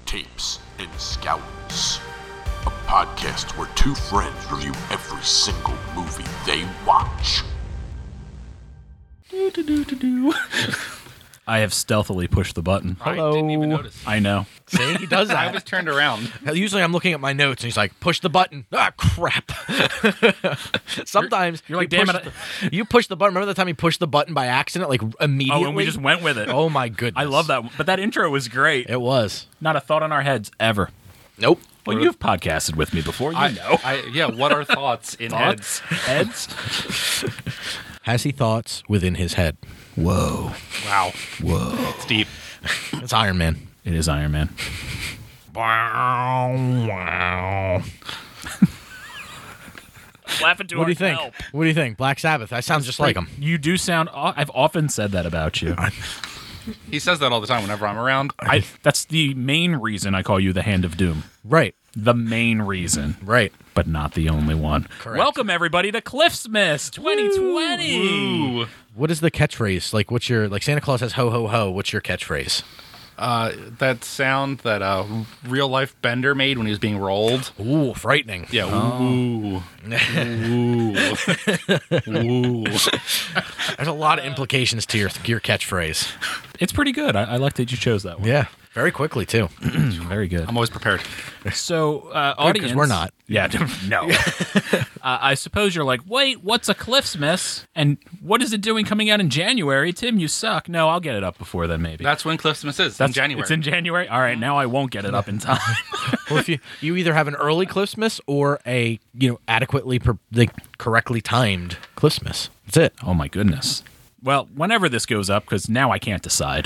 Tapes and Scouts, a podcast where two friends review every single movie they watch. I have stealthily pushed the button. Hello. I didn't even notice. I know. See, he does that. I was turned around. Usually I'm looking at my notes and he's like, push the button. Ah, crap. Sometimes you're like, damn it. You push the button. Remember the time you pushed the button by accident, like immediately? Oh, and we just went with it. Oh, my goodness. I love that. But that intro was great. It was. Not a thought in our heads ever. Nope. Well, you've podcasted with me before. You know. Yeah, what are thoughts in Thoughts? Heads? Has he thoughts within his head? Whoa. Wow. Whoa. It's deep. It's Iron Man. It is Iron Man. Wow. Laughing to What do you think? help. What do you think? Black Sabbath. That sounds just like him. You do sound... I've often said that about you. He says that all the time whenever I'm around. That's the main reason I call you the Hand of Doom. Right. The main reason. Right. But not the only one. Correct. Welcome, everybody, to Cliffsmith 2020. Ooh. What is the catchphrase? Like, what's your... Like, Santa Claus says ho, ho, ho. What's your catchphrase? That sound that real-life Bender made when he was being rolled. Ooh, frightening. Yeah, ooh. Ooh. Ooh. There's a lot of implications to your catchphrase. It's pretty good. I like that you chose that one. Yeah. Very quickly, too. Very good. I'm always prepared. So, audience... Because we're not. Yeah, no. I suppose you're like, wait, what's a Cliffsmith? And what is it doing coming out in January? Tim, you suck. No, I'll get it up before then, maybe. That's when Cliffsmith is, in January. It's in January? All right, now I won't get it up in time. Well, if you either have an early Cliffsmith or a, adequately, correctly timed Cliffsmith. That's it. Oh, my goodness. Well, whenever this goes up, because now I can't decide.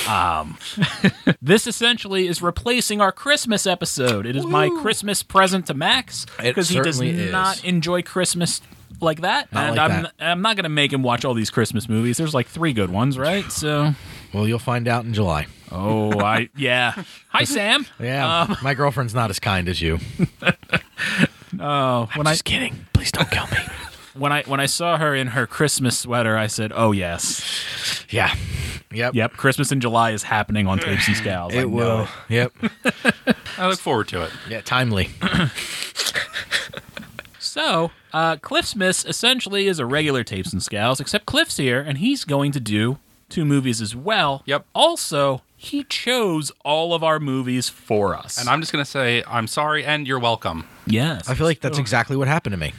This essentially is replacing our Christmas episode. It is my Christmas present to Max because he does not enjoy Christmas like that. I'm not going to make him watch all these Christmas movies. There's like 3 good ones, right? So, well, you'll find out in July. Oh, yeah. Hi, Sam. Yeah, my girlfriend's not as kind as you. Oh, I'm just kidding. Please don't kill me. When I saw her in her Christmas sweater, I said, "Oh yes, yeah, yep. Christmas in July is happening on Tapes and Scowls. It will. Yep. I look forward to it. Yeah, timely. So, Cliffsmith essentially is a regular Tapes and Scowls, except Cliff's here, and he's going to do 2 movies as well. Yep. Also, he chose all of our movies for us, And I'm just going to say, I'm sorry and you're welcome. yes, I feel like that's exactly what happened to me.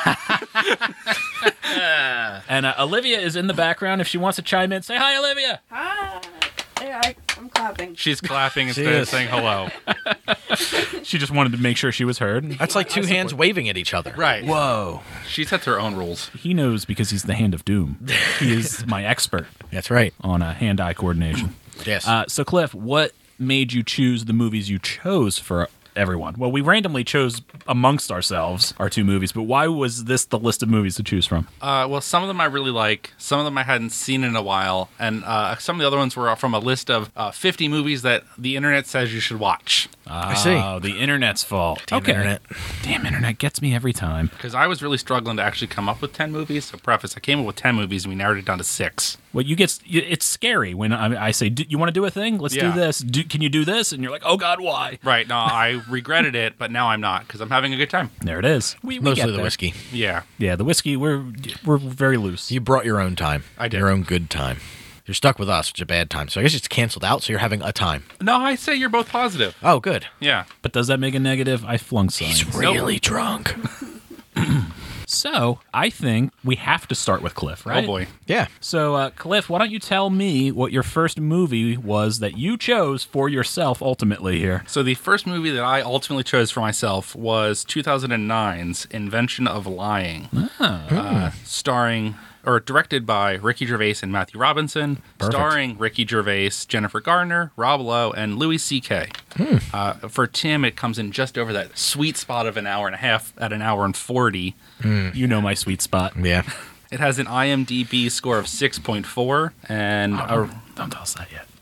And Olivia is in the background. If she wants to chime in, say hi, Olivia. Hi. Yeah, I'm clapping. She's clapping instead of saying hello. She just wanted to make sure she was heard. That's like 2 hands waving at each other. Right. Whoa. She sets her own rules. He knows because he's the Hand of Doom. He is my expert That's right. on hand-eye coordination. Yes. So, Cliff, what made you choose the movies you chose for everyone? Well, we randomly chose amongst ourselves our 2 movies, but why was this the list of movies to choose from? Well, some of them I really like. Some of them I hadn't seen in a while. And some of the other ones were from a list of 50 movies that the internet says you should watch. I see. Oh, the internet's fault. Damn internet. Damn internet gets me every time. Because I was really struggling to actually come up with 10 movies. So preface, I came up with 10 movies and we narrowed it down to 6. Well, it's scary when I say, you want to do a thing? Let's do this. Can you do this? And you're like, oh, God, why? Right. No, I regretted it, but now I'm not because I'm having a good time. There it is. We Mostly get the there. whiskey. Yeah. Yeah, the whiskey, we're very loose. You brought your own time. I did. Your own good time. You're stuck with us, which is a bad time. So I guess it's canceled out, so you're having a time. No, I say you're both positive. Oh, good. Yeah. But does that make a negative? I flung science. He's really drunk. So, I think we have to start with Cliff, right? Oh, boy. Yeah. So, Cliff, why don't you tell me what your first movie was that you chose for yourself ultimately here? So the first movie that I ultimately chose for myself was 2009's Invention of Lying, starring or directed by Ricky Gervais and Matthew Robinson, starring Ricky Gervais, Jennifer Garner, Rob Lowe, and Louis C.K. For Tim, it comes in just over that sweet spot of an hour and a half at an hour and 40. You know my sweet spot. Yeah. It has an IMDb score of 6.4 and Don't tell us that yet.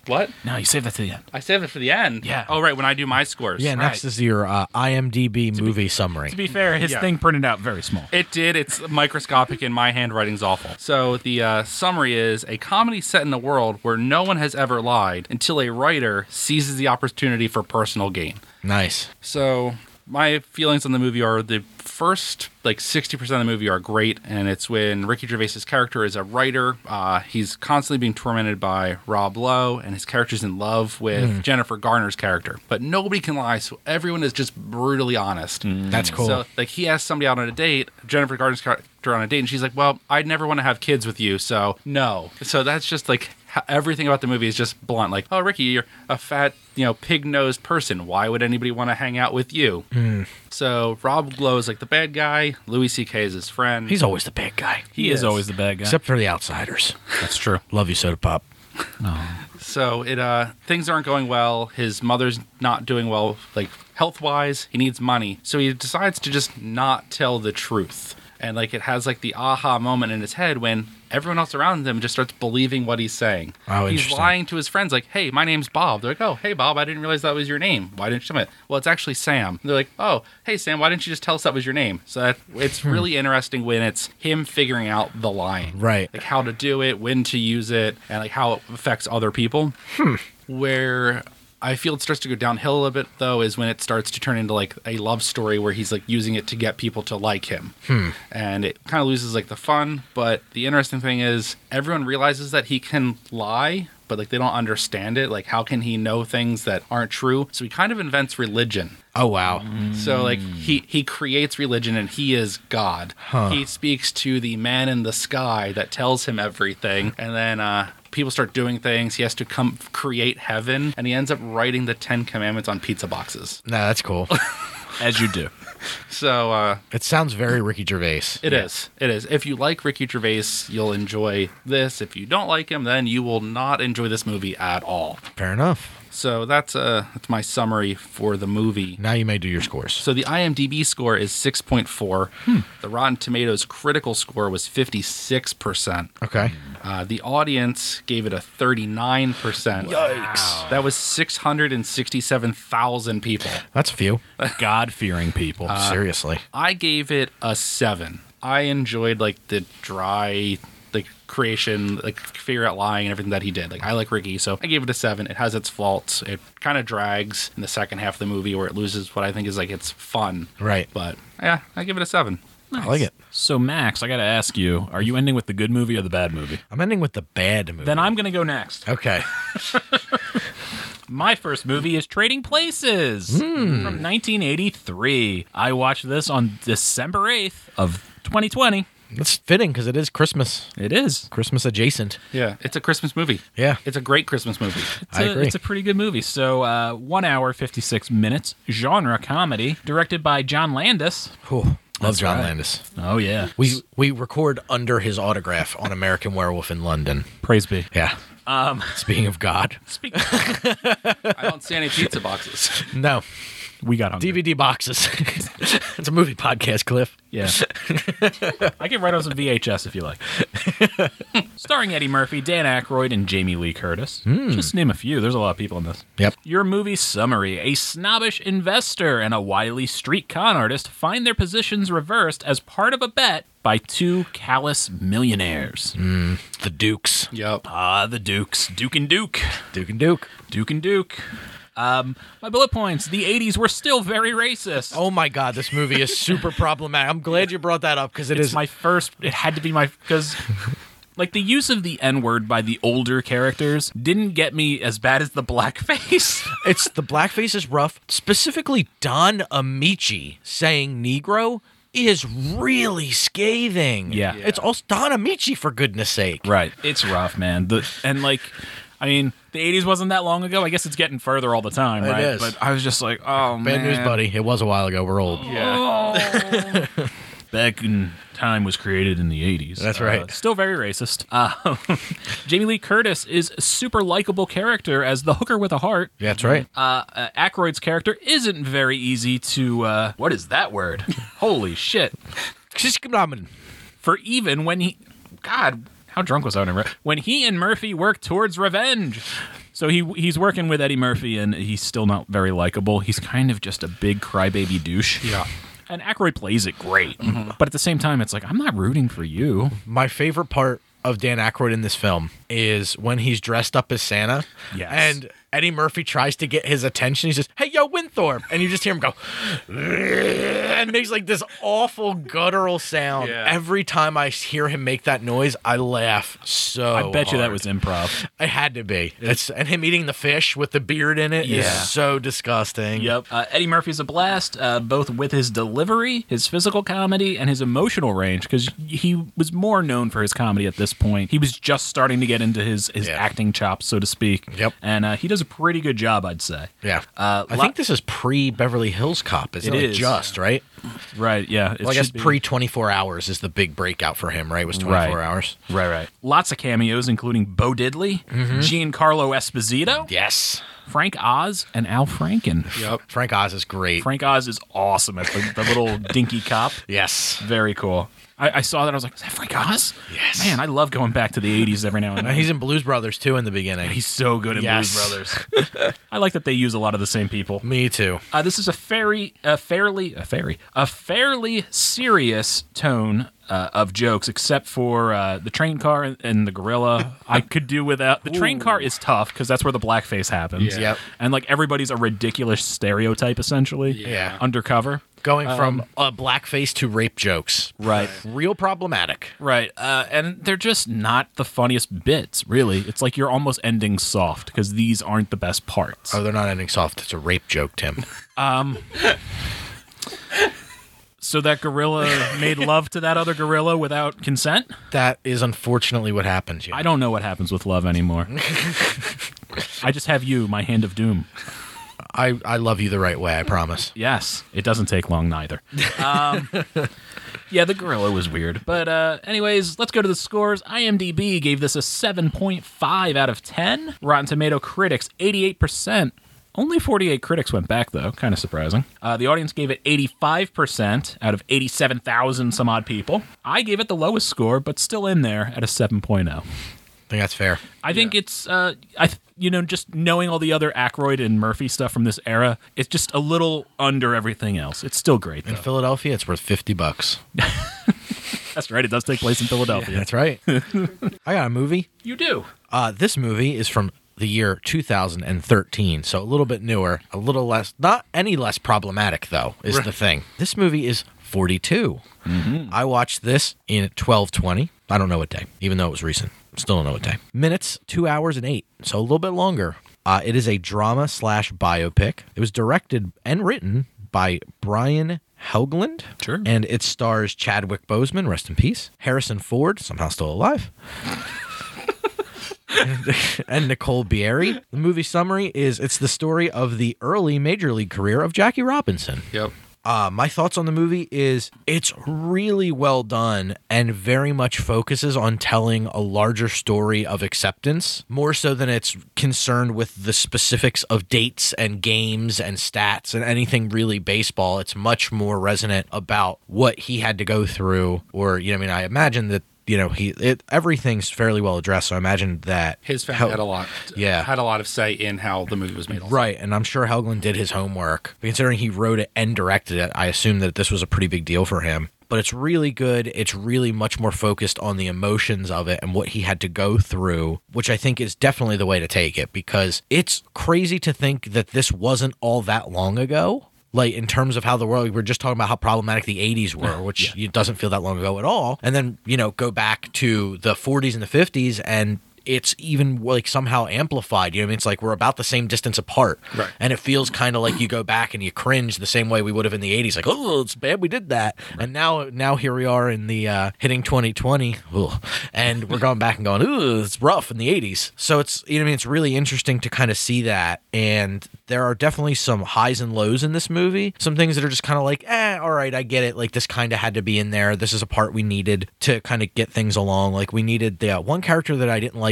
What? No, you saved that to the end. I saved it for the end. Yeah. Oh, right. When I do my scores. Yeah, next is your IMDb movie summary. To be fair, his thing printed out very small. It did. It's microscopic and my handwriting's awful. So the summary is a comedy set in a world where no one has ever lied until a writer seizes the opportunity for personal gain. Nice. So my feelings on the movie are the first 60% of the movie are great, and it's when Ricky Gervais's character is a writer. He's constantly being tormented by Rob Lowe, and his character's in love with Jennifer Garner's character. But nobody can lie, so everyone is just brutally honest. That's cool. So he asks somebody out on a date, Jennifer Garner's character on a date, and she's like, well, I'd never want to have kids with you, so no. So that's just everything about the movie is just blunt. Like, oh, Ricky, you're a fat, pig-nosed person. Why would anybody want to hang out with you? So Rob Lowe is the bad guy. Louis C.K. is his friend. He's always the bad guy. He is always the bad guy. Except for the outsiders. That's true. Love you, Soda Pop. So things aren't going well. His mother's not doing well, health-wise. He needs money. So he decides to just not tell the truth. And it has the aha moment in his head when everyone else around him just starts believing what he's saying. Oh, he's lying to his friends hey, my name's Bob. They're like, oh, hey, Bob, I didn't realize that was your name. Why didn't you tell me? Well, it's actually Sam. And they're like, oh, hey, Sam, why didn't you just tell us that was your name? So it's really interesting when it's him figuring out the lying. Right. How to do it, when to use it, and how it affects other people. Where I feel it starts to go downhill a little bit, though, is when it starts to turn into a love story where he's using it to get people to like him. And it kind of loses the fun. But the interesting thing is everyone realizes that he can lie, but they don't understand it. How can he know things that aren't true? So he kind of invents religion. Oh, wow. So he creates religion and he is God. He speaks to the man in the sky that tells him everything. And then people start doing things. He has to come create heaven, and he ends up writing the 10 Commandments on pizza boxes. No, that's cool. As you do. So it sounds very Ricky Gervais. It is. If you like Ricky Gervais, you'll enjoy this. If you don't like him, then you will not enjoy this movie at all. Fair enough. So that's my summary for the movie. Now you may do your scores. So the IMDb score is 6.4. The Rotten Tomatoes critical score was 56%. Okay. The audience gave it a 39%. Yikes. Wow. That was 667,000 people. That's a few. God-fearing people. Seriously. I gave it a 7. I enjoyed the dry creation, figure out lying and everything that he did. I like Ricky, so I gave it a 7. It has its faults. It kind of drags in the second half of the movie where it loses what I think is its fun. Right. But yeah, I give it a 7. Nice. I like it. So Max, I got to ask you, are you ending with the good movie or the bad movie? I'm ending with the bad movie. Then I'm going to go next. Okay. My first movie is Trading Places from 1983. I watched this on December 8th of 2020. That's fitting because it is Christmas. It is. Christmas adjacent. Yeah, it's a Christmas movie. Yeah. It's a great Christmas movie. I agree. It's a pretty good movie. So 1 hour, 56 minutes, genre comedy, directed by John Landis. Love That's John right. Landis. Oh, yeah. We record under his autograph on American Werewolf in London. Praise be. Yeah. Speaking of God. I don't see any pizza boxes. No. We got hungry. DVD boxes. It's a movie podcast, Cliff. Yeah. I can write on some VHS if you like. Starring Eddie Murphy, Dan Aykroyd, and Jamie Lee Curtis. Just name a few. There's a lot of people in this. Yep. Your movie summary. A snobbish investor and a wily street con artist find their positions reversed as part of a bet by two callous millionaires. The Dukes. Yep. The Dukes. Duke and Duke. Duke and Duke. Duke and Duke. My bullet points. The 80s were still very racist. Oh my God, this movie is super problematic. I'm glad you brought that up because it is my first. It had to be my because. The use of the N-word by the older characters didn't get me as bad as the blackface. It's the blackface is rough. Specifically, Don Amici saying Negro is really scathing. Yeah. It's also Don Amici, for goodness sake. Right. It's rough, man. The 80s wasn't that long ago. I guess it's getting further all the time, right? It is. But I was just like, oh, man. Bad news, buddy. It was a while ago. We're old. Yeah. Back in time was created in the 80s. That's right. Still very racist. Jamie Lee Curtis is a super likable character as the hooker with a heart. Yeah, that's right. Aykroyd's character isn't very easy to... what is that word? Holy shit. For even when he... God... How drunk was I when he and Murphy work towards revenge? So So he's working with Eddie Murphy, and he's still not very likable. He's kind of just a big crybaby douche. Yeah. And Aykroyd plays it great. But at the same time, it's like, I'm not rooting for you. My favorite part of Dan Aykroyd in this film is when he's dressed up as Santa. Yes. And Eddie Murphy tries to get his attention. He says, "Hey, yo, Winthorpe." And you just hear him go, and makes like this awful guttural sound. Yeah. Every time I hear him make that noise, I laugh so I bet you that hard. was improv. It had to be. And him eating the fish with the beard in it is so disgusting. Yep. Eddie Murphy's a blast, both with his delivery, his physical comedy, and his emotional range, because he was more known for his comedy at this point. He was just starting to get into his acting chops, so to speak. Yep. And he does a pretty good job, I'd say. Yeah. I think this is pre-Beverly Hills Cop. Is it is. Just, right? Right, yeah. Well, I guess pre-24 Hours is the big breakout for him, right? It was 24 Hours. Right. Lots of cameos, including Bo Diddley, Giancarlo Esposito, Yes. Frank Oz, and Al Franken. Yep. Frank Oz is great. Frank Oz is awesome as the little dinky cop. Yes. Very cool. I saw that. I was like, is that Frank Oz? Yes. Man, I love going back to the 80s every now and then. He's in Blues Brothers, too, in the beginning. He's so good in Yes. Blues Brothers. I like that they use a lot of the same people. Me too. This is a fairly serious tone of jokes, except for the train car and the gorilla. I could do without. The train car is tough because that's where the blackface happens. Yeah. Yep. And like everybody's a ridiculous stereotype, essentially. Yeah. Undercover. Going from blackface to rape jokes. Right. Real problematic. Right. And they're just not the funniest bits, really. It's like you're almost ending soft because these aren't the best parts. Oh, they're not ending soft. It's a rape joke, Tim. So that gorilla made love to that other gorilla without consent? That is unfortunately what happens. Yeah. I don't know what happens with love anymore. I just have you, my hand of doom. I love you the right way, I promise. Yes, it doesn't take long neither. Yeah, the gorilla was weird. But anyways, let's go to the scores. IMDb gave this a 7.5 out of 10. Rotten Tomato critics, 88%. Only 48 critics went back, though. Kind of surprising. The audience gave it 85% out of 87,000 some odd people. I gave it the lowest score, but still in there at a 7.0. I think that's fair. I think it's, just knowing all the other Aykroyd and Murphy stuff from this era, it's just a little under everything else. It's still great, though. In Philadelphia, it's worth $50. That's right. It does take place in Philadelphia. That's right. I got a movie. You do. This movie is from the year 2013, so a little bit newer, a little less, not any less problematic, though, is the thing. This movie is 42. I watched this in 12/20. I don't know what day, even though it was recent. Still don't know what day. Minutes, 2 hours and 8, so a little bit longer. It is a drama/biopic. It was directed and written by Brian Helgeland. Sure. And it stars Chadwick Boseman, rest in peace, Harrison Ford, somehow still alive, and Nicole Bierri. The movie summary is it's the story of the early major league career of Jackie Robinson. Yep. My thoughts on the movie is it's really well done and very much focuses on telling a larger story of acceptance, more so than it's concerned with the specifics of dates and games and stats and anything really baseball. It's much more resonant about what he had to go through, or, I imagine that, everything's fairly well addressed. So I imagine that His family had a lot of say in how the movie was made. Also. Right, and I'm sure Helgeland did his homework. But considering he wrote it and directed it, I assume that this was a pretty big deal for him. But it's really good. It's really much more focused on the emotions of it and what he had to go through, which I think is definitely the way to take it, because it's crazy to think that this wasn't all that long ago. Like, in terms of how the world, we're just talking about how problematic the 80s were, which it doesn't feel that long ago at all. And then, go back to the 40s and the 50s, and it's even like somehow amplified. It's like we're about the same distance apart. Right. And it feels kind of like you go back and you cringe the same way we would have in the 80s. Like, oh, it's bad we did that. Right. And now here we are in the hitting 2020. And we're going back and going, ooh, it's rough in the 80s. So it's, it's really interesting to kind of see that. And there are definitely some highs and lows in this movie. Some things that are just kind of like, all right, I get it. Like, this kind of had to be in there. This is a part we needed to kind of get things along. Like, we needed the one character that I didn't like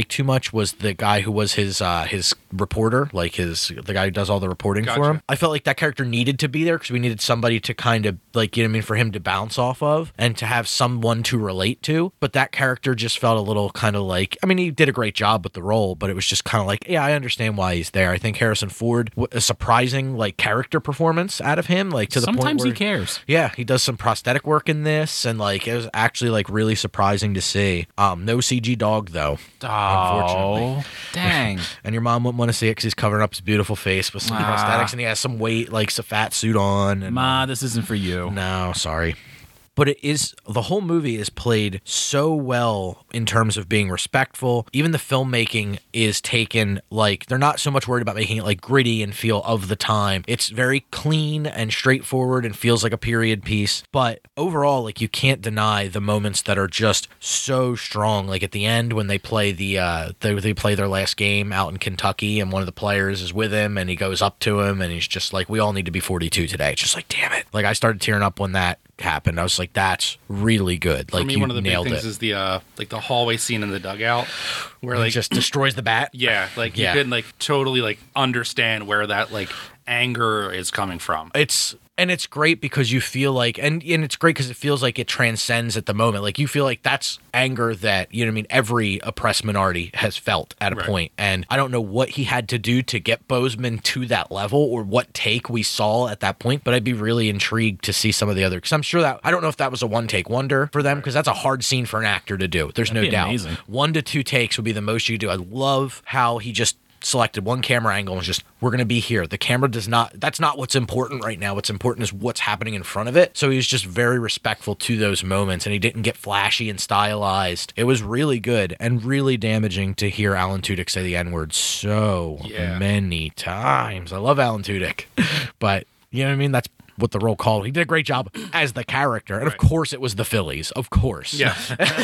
like too much was the guy who was his reporter, like the guy who does all the reporting for him. I felt like that character needed to be there because we needed somebody to kind of like, you know what I mean, for him to bounce off of and to have someone to relate to. But that character just felt a little kind of like, I mean, he did a great job with the role, but it was just kind of like, yeah, I understand why he's there. I think Harrison Ford, a surprising like character performance out of him, like to the point where sometimes he cares. Yeah, he does some prosthetic work in this, and like it was actually like really surprising to see. No CG dog though, unfortunately. Dang. And your mom wouldn't want to see it because he's covering up his beautiful face with some prosthetics, and he has some weight, like a fat suit on. And, Ma, this isn't for you. No, sorry. But the whole movie is played so well in terms of being respectful. Even the filmmaking is taken, like, they're not so much worried about making it like gritty and feel of the time. It's very clean and straightforward and feels like a period piece. But overall, like, you can't deny the moments that are just so strong. Like at the end when they play they play their last game out in Kentucky, and one of the players is with him, and he goes up to him, and he's just like, "We all need to be 42 today." It's just like, damn it. Like, I started tearing up when that happened. I was like, that's really good. Like, for me, one of the big things is the like the hallway scene in the dugout where like he just destroys the bat. Yeah, like you can like totally like understand where that like anger is coming from. It's great because you feel like, and it's great because it feels like it transcends at the moment. Like, you feel like that's anger that, you know what I mean, every oppressed minority has felt at a point. And I don't know what he had to do to get Boseman to that level or what take we saw at that point, but I'd be really intrigued to see some of the other, because I'm sure that, I don't know if that was a one-take wonder for them, because that's a hard scene for an actor to do. There's no doubt. Amazing. 1 to 2 takes would be the most you do. I love how he just selected one camera angle and was just, we're going to be here. The camera that's not what's important right now. What's important is what's happening in front of it. So he was just very respectful to those moments, and he didn't get flashy and stylized. It was really good and really damaging to hear Alan Tudyk say the N-word so many times. I love Alan Tudyk, but you know what I mean? That's what the role called. He did a great job as the character. And of course it was the Phillies. Of course. Yeah.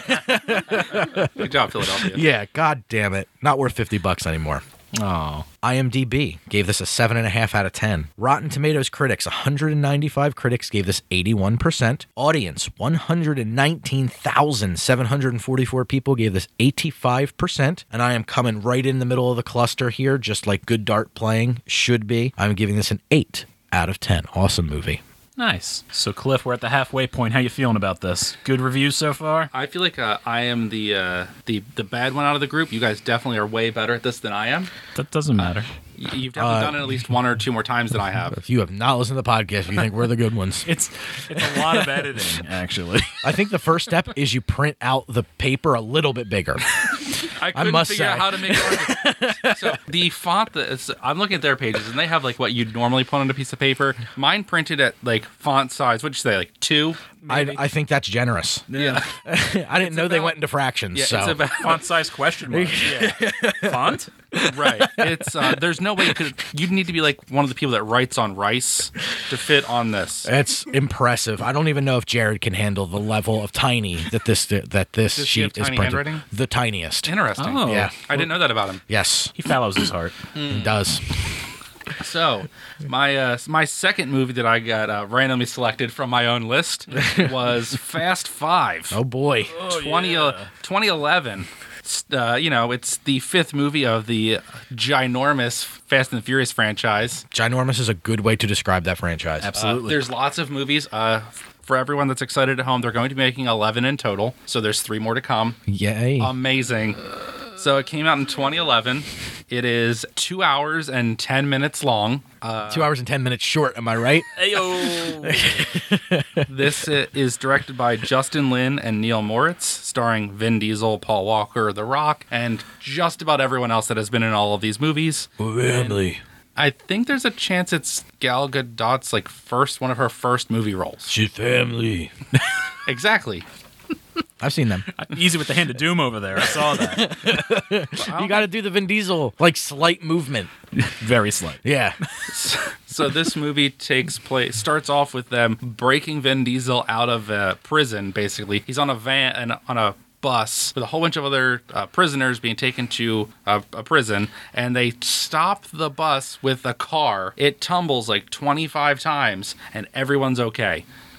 Good job, Philadelphia. Yeah, god damn it. Not worth $50 anymore. Oh. IMDb gave this a 7.5 out of 10. Rotten Tomatoes critics, 195 critics gave this 81%. Audience, 119,744 people gave this 85%. And I am coming right in the middle of the cluster here, just like good dart playing should be. I'm giving this an 8 out of 10. Awesome movie. Nice. So, Cliff, we're at the halfway point. How you feeling about this? Good reviews so far? I feel like I am the bad one out of the group. You guys definitely are way better at this than I am. That doesn't matter. You've definitely done it at least 1 or 2 more times than I have. If you have not listened to the podcast, you think we're the good ones. It's a lot of editing, actually. I think the first step is you print out the paper a little bit bigger. I couldn't figure out how to make it. So the font I'm looking at their pages, and they have like what you'd normally put on a piece of paper. Mine printed at like font size. What'd you say, like 2? I think that's generous. Yeah. I didn't know they went into fractions. Yeah, so. It's about font size question mark. Yeah. Font? Right. It's there's no way you'd need to be like one of the people that writes on rice to fit on this. It's impressive. I don't even know if Jared can handle the level of tiny that this sheet is printed. Handwriting? The tiniest. Interesting. Oh. Yeah. I didn't know that about him. Yes. He follows his heart. He does. So, my second movie that I got randomly selected from my own list was Fast 5. Oh boy. 2011. It's the 5th movie of the ginormous Fast and the Furious franchise. Ginormous is a good way to describe that franchise. Absolutely. There's lots of movies. For everyone that's excited at home, they're going to be making 11 in total. So there's 3 more to come. Yay. Amazing. So it came out in 2011. It is 2 hours and 10 minutes long. 2 hours and 10 minutes short, am I right? Ayo. This is directed by Justin Lin and Neil Moritz, starring Vin Diesel, Paul Walker, The Rock, and just about everyone else that has been in all of these movies. Family. I think there's a chance it's Gal Gadot's one of her first movie roles. She's family. Exactly. I've seen them. Easy with the hand of doom over there. I saw that. You got to do the Vin Diesel, slight movement. Very slight. Yeah. So this movie starts off with them breaking Vin Diesel out of prison, basically. He's on a van and on a bus with a whole bunch of other prisoners being taken to a prison, and they stop the bus with a car. It tumbles 25 times, and everyone's okay.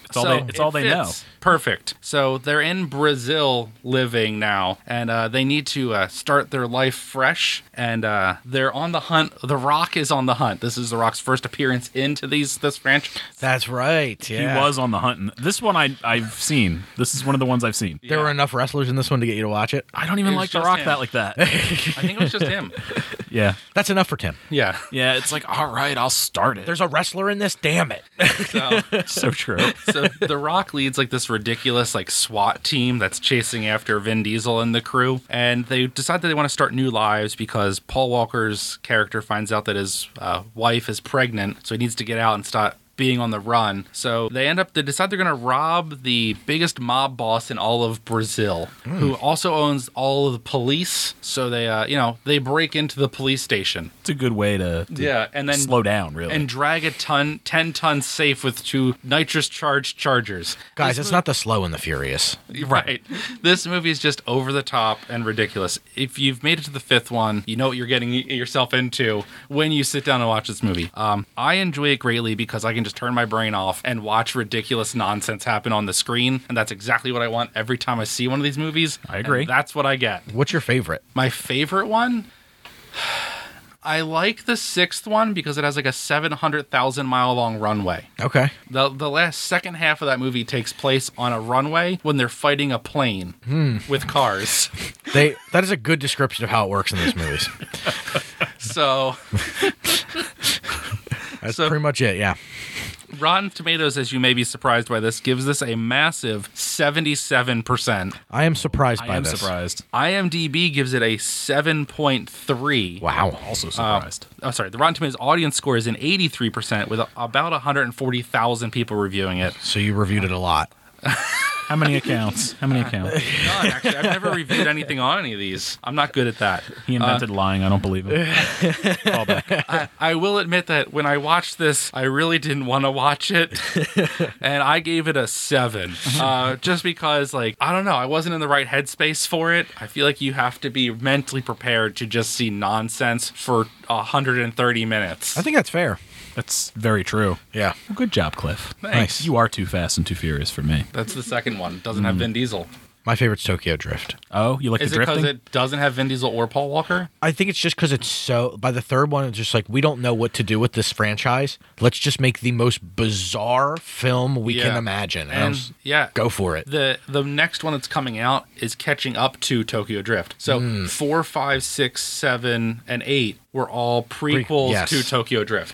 It's all they know. Perfect. So they're in Brazil living now, and they need to start their life fresh, and they're on the hunt. The Rock is on the hunt. This is The Rock's first appearance into this franchise. That's right. Yeah. He was on the hunt. This one I've seen. This is one of the ones I've seen. There were enough wrestlers in this one to get you to watch it. I don't even like The Rock that like that. I think it was just him. Yeah. That's enough for Tim. Yeah. Yeah, it's like, all right, I'll start it. There's a wrestler in this, damn it. So true. So The Rock leads like this ridiculous like SWAT team that's chasing after Vin Diesel and the crew, and they decide that they want to start new lives because Paul Walker's character finds out that his wife is pregnant, so he needs to get out and start being on the run. So they decide they're going to rob the biggest mob boss in all of Brazil, who also owns all of the police. So they break into the police station. It's a good way to and then slow down, really. And drag a 10-ton safe with 2 nitrous-charged Chargers. Guys, it's not the slow and the furious. Right. This movie is just over the top and ridiculous. If you've made it to the 5th one, you know what you're getting yourself into when you sit down and watch this movie. I enjoy it greatly because I can just turn my brain off and watch ridiculous nonsense happen on the screen, and that's exactly what I want every time I see one of these movies. I agree. That's what I get. What's your favorite? My favorite one? I like the 6th one because it has like a 700,000 mile long runway. Okay. The last second half of that movie takes place on a runway when they're fighting a plane with cars. That is a good description of how it works in these movies. So That's pretty much it, yeah. Rotten Tomatoes, as you may be surprised by this, gives this a massive 77%. I am surprised by I am this. surprised. IMDb gives it a 7.3. Wow. Also surprised. The Rotten Tomatoes audience score is an 83% with about 140,000 people reviewing it. So you reviewed it a lot. How many accounts? None, actually. I've never reviewed anything on any of these. I'm not good at that. He invented lying. I don't believe him. Call back. I will admit that when I watched this, I really didn't want to watch it, and I gave it a 7. Just because, I don't know, I wasn't in the right headspace for it. I feel like you have to be mentally prepared to just see nonsense for 130 minutes. I think that's fair. That's very true. Yeah. Well, good job, Cliff. Thanks. You are Too Fast and Too Furious for me. That's the second one. Doesn't have Vin Diesel. My favorite's Tokyo Drift. Oh, you like Is the it drifting? because it doesn't have Vin Diesel or Paul Walker? I think it's just because it's so... By the third one, it's just like, we don't know what to do with this franchise. Let's just make the most bizarre film we can imagine. And go for it. The next one that's coming out is catching up to Tokyo Drift. So 4, 5, 6, 7, and 8 were all prequels to Tokyo Drift.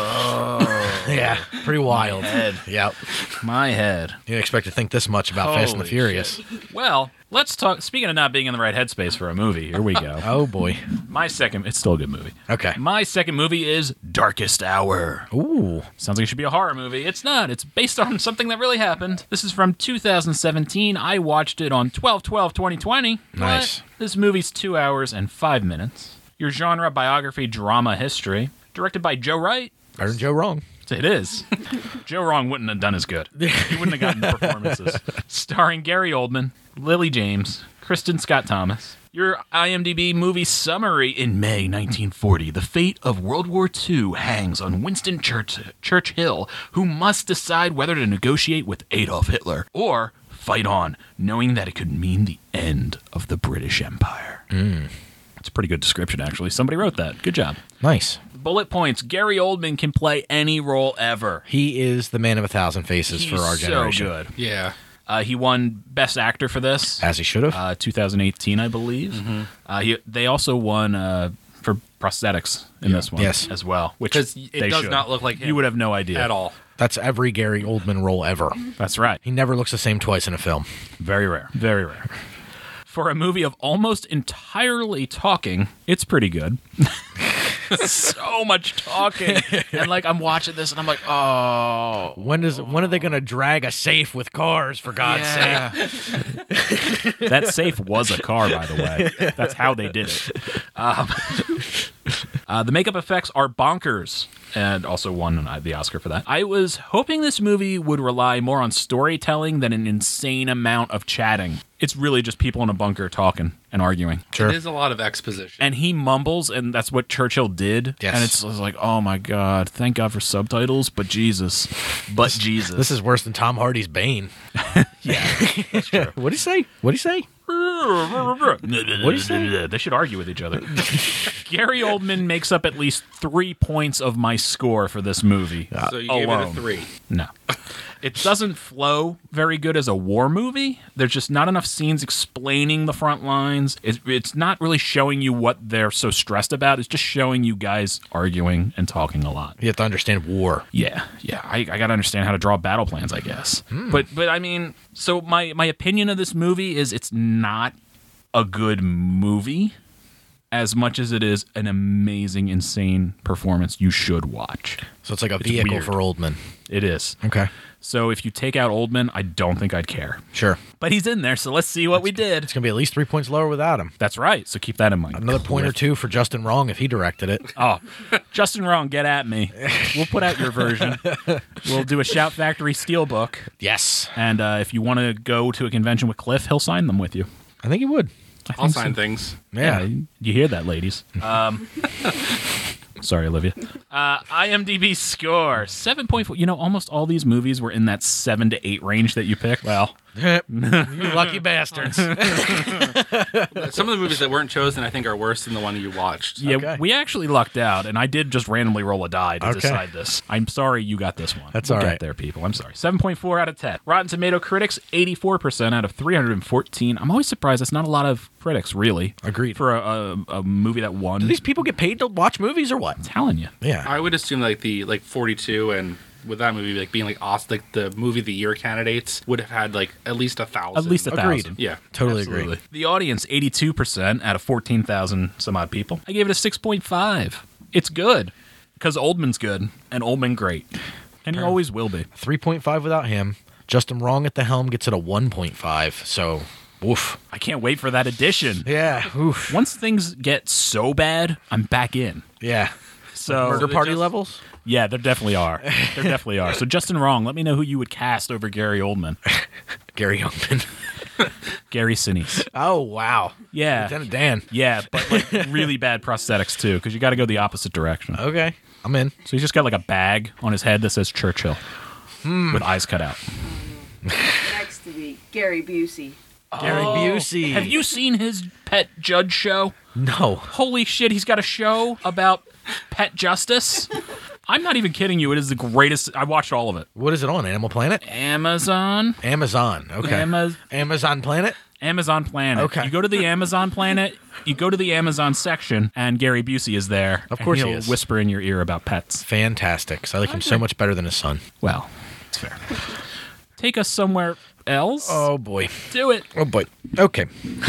Yeah, pretty wild. Yep. My head. You didn't expect to think this much about Fast and the Furious. Well, let's talk. Speaking of not being in the right headspace for a movie, here we go. Oh, boy. It's still a good movie. Okay. My second movie is Darkest Hour. Ooh. Sounds like it should be a horror movie. It's not. It's based on something that really happened. This is from 2017. I watched it on 12/12/2020. Nice. But this movie's 2 hours and 5 minutes. Your genre, biography, drama, history. Directed by Joe Wright. I heard Joe wrong. It is. Joe Wrong wouldn't have done as good. He wouldn't have gotten the performances. Starring Gary Oldman, Lily James, Kristen Scott Thomas. Your IMDb movie summary: in May 1940, the fate of World War II hangs on Winston Churchill, who must decide whether to negotiate with Adolf Hitler or fight on, knowing that it could mean the end of the British Empire. It's a pretty good description, actually. Somebody wrote that. Good job. Nice. Bullet points. Gary Oldman can play any role ever. He is the man of 1,000 faces for our generation. So good. Yeah. He won Best Actor for this. As he should have. 2018, I believe. They also won for prosthetics in this one as well. Because it does not look like him. You would have no idea. At all. That's every Gary Oldman role ever. That's right. He never looks the same twice in a film. Very rare. Very rare. For a movie of almost entirely talking, it's pretty good. So much talking. And I'm watching this and I'm like, oh. When are they going to drag a safe with cars, for God's sake? That safe was a car, by the way. That's how they did it. The makeup effects are bonkers, and also won the Oscar for that. I was hoping this movie would rely more on storytelling than an insane amount of chatting. It's really just people in a bunker talking and arguing. Sure. It is a lot of exposition. And he mumbles, and that's what Churchill did. Yes. And it's like, oh my God, thank God for subtitles, but Jesus. This is worse than Tom Hardy's Bane. Yeah, that's true. What'd he say? What'd he say? What do you say? They should argue with each other. Gary Oldman makes up at least 3 points of my score for this movie. So you gave it a 3. No. It doesn't flow very good as a war movie. There's just not enough scenes explaining the front lines. It's not really showing you what they're so stressed about. It's just showing you guys arguing and talking a lot. You have to understand war. Yeah. I got to understand how to draw battle plans, I guess. But I mean, so my opinion of this movie is it's not a good movie as much as it is an amazing, insane performance you should watch. So it's like a vehicle weird. for Oldman. It is. Okay. So if you take out Oldman, I don't think I'd care. Sure. But he's in there, so let's see what we did. It's going to be at least 3 points lower without him. That's right, so keep that in mind. Another point or two for Justin Wrong if he directed it. Oh, Justin Wrong, get at me. We'll put out your version. We'll do a Shout Factory Steelbook. Yes. And if you want to go to a convention with Cliff, he'll sign them with you. I think he would. I'll sign things. Yeah, you hear that, ladies. Sorry, Olivia. IMDb score 7.4. You know, almost all these movies were in that 7 to 8 range that you picked. Well, you lucky bastards. Some of the movies that weren't chosen, I think, are worse than the one you watched. yeah, Okay. we actually lucked out, and I did just randomly roll a die to decide this. I'm sorry you got this one. That's we'll all get right. there, people. I'm sorry. 7.4 out of 10. Rotten Tomato critics, 84% out of 314. I'm always surprised that's not a lot of critics, really. Agreed. For a movie that won. Do these people get paid to watch movies or what? I'm telling you. Yeah. I would assume like the 42 and with that movie like being like awesome, like the movie of the year candidates would have had like at least 1,000. At least 1,000. Agreed. Yeah. Totally Absolutely. agree. The audience, 82% out of 14,000 some odd people. I gave it a 6.5. It's good because Oldman's good and Oldman great. And he always will be. 3.5 without him. Justin Wrong at the helm gets it a 1.5. So, oof. I can't wait for that edition. Yeah. Oof. Once things get so bad, I'm back in. Yeah. So Murder they party just- levels? yeah, there definitely are. There definitely are. So Justin Wrong, let me know who you would cast over Gary Oldman. Gary Oldman. Gary Sinise. Oh, wow. Yeah. Lieutenant Dan. Yeah, but like really bad prosthetics too, because you got to go the opposite direction. Okay. I'm in. So he's just got like a bag on his head that says Churchill with eyes cut out. Next to be Gary Busey. Gary Busey. Have you seen his Pet Judge show? No. Holy shit, he's got a show about pet justice. I'm not even kidding you. It is the greatest. I watched all of it. What is it on? Animal Planet? Amazon. Amazon. Okay. Amazon Planet? Amazon Planet. Okay. You go to the Amazon Planet, you go to the Amazon section, and Gary Busey is there. Of course and he he'll is. whisper in your ear about pets. Fantastic. 'Cause I like him so much better than his son. Well, it's fair. Take us somewhere else. Oh, boy. Do it. Oh, boy. Okay.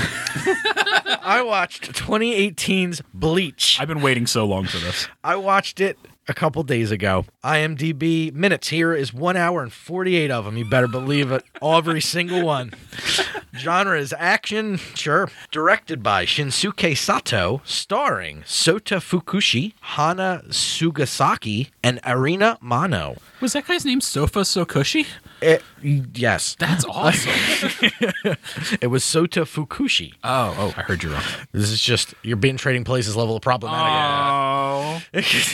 I watched 2018's Bleach. I've been waiting so long for this. I watched it a couple days ago. IMDb minutes here is 1 hour and 48 of them. You better believe it. Every single one. Genre is action, sure. Directed by Shinsuke Sato, starring Sota Fukushi, Hana Sugasaki, and Arina Mano. Was that guy's name Sofa Sokushi? Yes. That's awesome. It was Sota Fukushi. Oh, I heard you wrong. This is just, you're being Trading Places level of problematic.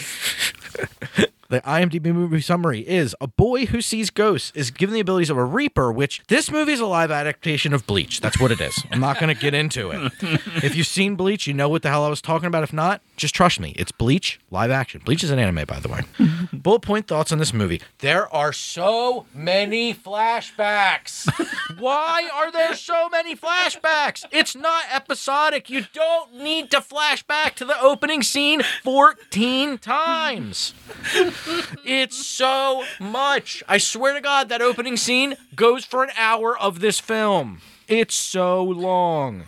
Oh. The IMDb movie summary is a boy who sees ghosts is given the abilities of a reaper, which this movie is a live adaptation of Bleach. That's what it is. I'm not going to get into it. If you've seen Bleach, you know what the hell I was talking about. If not, just trust me. It's Bleach, live action. Bleach is an anime, by the way. Bullet point thoughts on this movie. There are so many flashbacks. Why are there so many flashbacks? It's not episodic. You don't need to flash back to the opening scene 14 times. It's so much. I swear to God, that opening scene goes for an hour of this film. It's so long.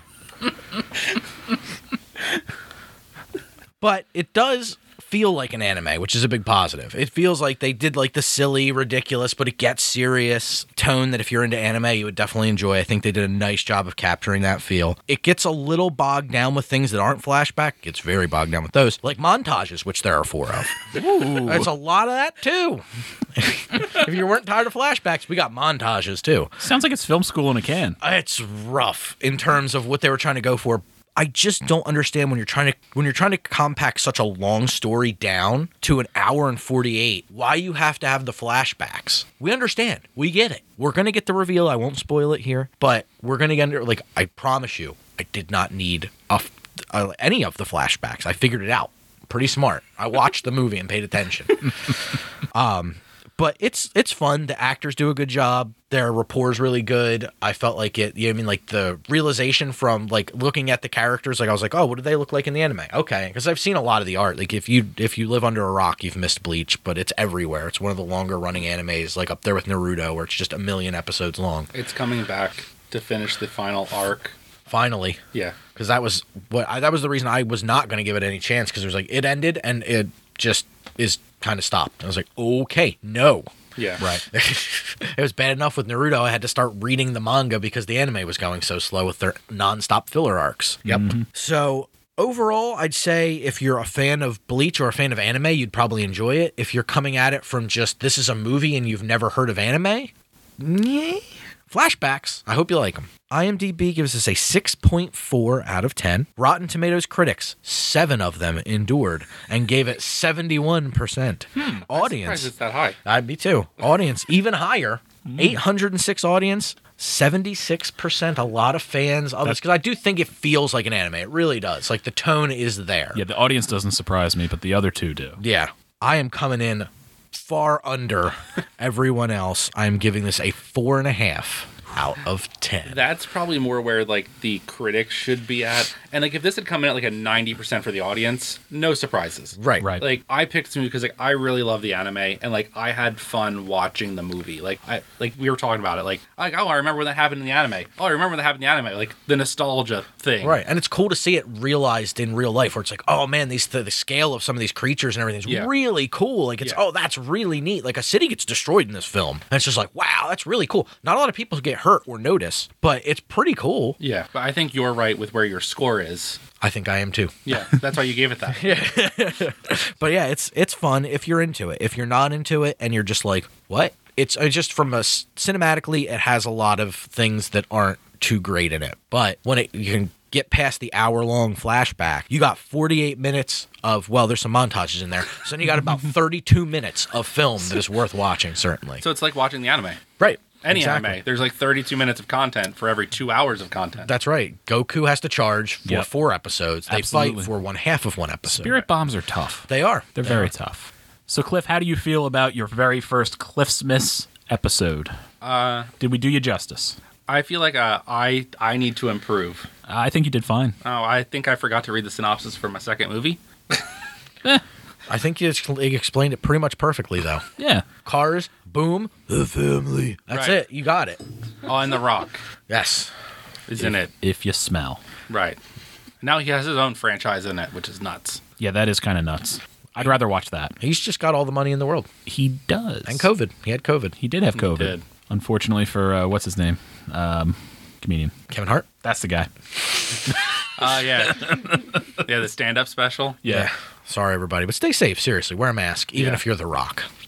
But it does feel like an anime, which is a big positive. It feels like they did like the silly, ridiculous, but it gets serious tone that if you're into anime, you would definitely enjoy. I think they did a nice job of capturing that feel. It gets a little bogged down with things that aren't flashback. It gets very bogged down with those, like montages, which there are 4 of. Ooh. There's a lot of that too. If you weren't tired of flashbacks, we got montages too. Sounds like it's film school in a can. It's rough in terms of what they were trying to go for. I just don't understand when you're trying to compact such a long story down to an hour and 48, why you have to have the flashbacks. We understand. We get it. We're going to get the reveal. I won't spoil it here, but we're going to get, like, I promise you, I did not need any of the flashbacks. I figured it out. Pretty smart. I watched the movie and paid attention. But it's fun. The actors do a good job. Their rapport's really good. I felt like it. You know what I mean? Like the realization from like looking at the characters. Like I was like, oh, what do they look like in the anime? Okay, because I've seen a lot of the art. Like if you live under a rock, you've missed Bleach, but it's everywhere. It's one of the longer running animes, like up there with Naruto, where it's just 1 million episodes long. It's coming back to finish the final arc. Finally, yeah. Because that was the reason I was not going to give it any chance. Because it was like it ended and it just is kind of stopped. I was like, okay, no. Yeah. Right. It was bad enough with Naruto. I had to start reading the manga because the anime was going so slow with their nonstop filler arcs. Yep. Mm-hmm. So overall, I'd say if you're a fan of Bleach or a fan of anime, you'd probably enjoy it. If you're coming at it from just this is a movie and you've never heard of anime, flashbacks. I hope you like them. IMDb gives us a 6.4 out of 10. Rotten Tomatoes critics, 7 of them endured and gave it 71%. Audience. I'm surprised it's that high. Me too. Audience, even higher. 806 audience, 76%. A lot of fans of this because I do think it feels like an anime. It really does. Like the tone is there. Yeah, the audience doesn't surprise me, but the other two do. Yeah. I am coming in far under everyone else. I am giving this a 4.5 out of 10. That's probably more where like the critics should be at. And like if this had come in at like a 90% for the audience, no surprises. Right. Like I picked this movie because like I really love the anime and like I had fun watching the movie. Like we were talking about it. Like oh, I remember when that happened in the anime. Oh, I remember when that happened in the anime. Like the nostalgia thing. Right. And it's cool to see it realized in real life where it's like, oh man, the scale of some of these creatures and everything is really cool. Like it's that's really neat. Like a city gets destroyed in this film. And it's just like, wow, that's really cool. Not a lot of people get hurt or notice, but it's pretty cool. Yeah. But I think you're right with where your score is. I think I am too. Yeah, that's why you gave it that. Yeah. But yeah, it's fun if you're into it. If you're not into it and you're just like, what? It's just from cinematically, it has a lot of things that aren't too great in it. But when you can get past the hour-long flashback, you got 48 minutes of, well, there's some montages in there. So then you got about 32 minutes of film that is worth watching, certainly. So it's like watching the anime. Right. Any anime. There's like 32 minutes of content for every 2 hours of content. That's right. Goku has to charge for 4 episodes. They Absolutely. fight for 1/2 of one episode. Spirit bombs are tough. They are. They're very tough. So, Cliff, how do you feel about your very first Cliff Smiths episode? Did we do you justice? I feel like I need to improve. I think you did fine. Oh, I think I forgot to read the synopsis for my second movie. I think you explained it pretty much perfectly, though. Yeah. Cars, boom, the family. That's Right. it. You got it. Oh, and The Rock Yes. is in it. If you smell. Right. Now he has his own franchise in it, which is nuts. Yeah, that is kind of nuts. I'd rather watch that. He's just got all the money in the world. He does. And COVID. He had COVID. He did have COVID. did. Unfortunately for, what's his name? Comedian. Kevin Hart? That's the guy. Yeah. Yeah, the stand-up special. Yeah. Sorry, everybody. But stay safe. Seriously. Wear a mask, even Yeah. if you're The Rock.